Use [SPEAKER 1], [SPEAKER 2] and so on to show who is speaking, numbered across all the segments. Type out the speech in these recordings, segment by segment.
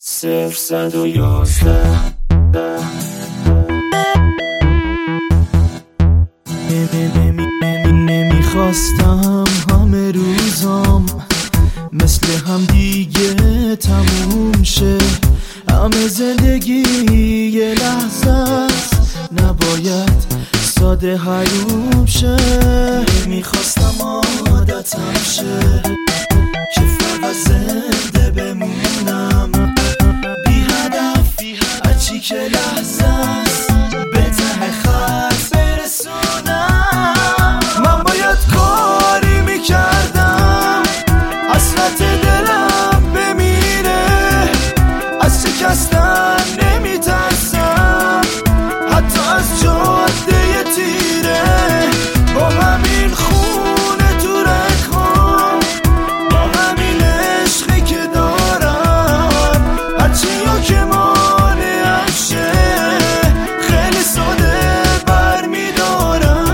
[SPEAKER 1] نمیخواستم همه روزام مثل هم دیگه تموم شه، همه زندگی یه لحظه است، نباید ساده حروم شه. نمیخواستم عادتم شه که فقط زنده بمونم، بی هدف هرچی که لحظه است به ته خط برسونم. من باید کاری میکردم حسرت دلم بمیره، از شکستن نمیترسم حتی از جاده تیره، با همین خونه تو رکام، با همین عشقی که دارم، هرچی ها که مانعم شه خیلی ساده برمیدارم.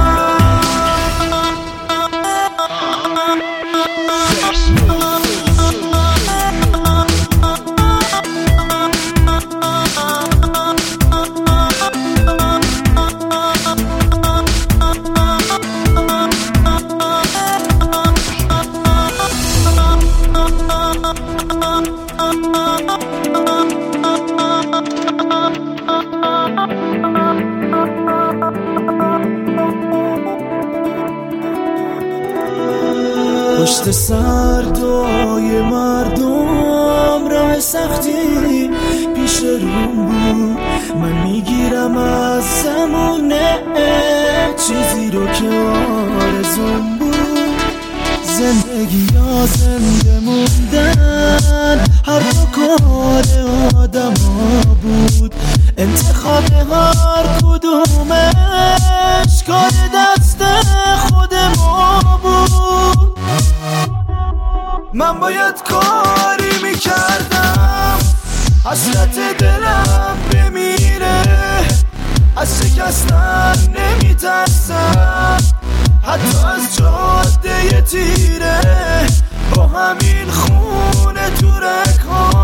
[SPEAKER 1] پشت سر دعای مردم راه سختی پیش روم بود، من میگیرم از زمونه چیزی رو که آرزوم بود. زندگی یا زنده موندن هر دو کار آدم ها بود، انتخاب هر کدومش کار دست خود ما بود. من باید کاری میکردم حسرت دلم بمیره، از شکستن نمیترسم حتی از جاده تیره، با همین خونه تو رکام،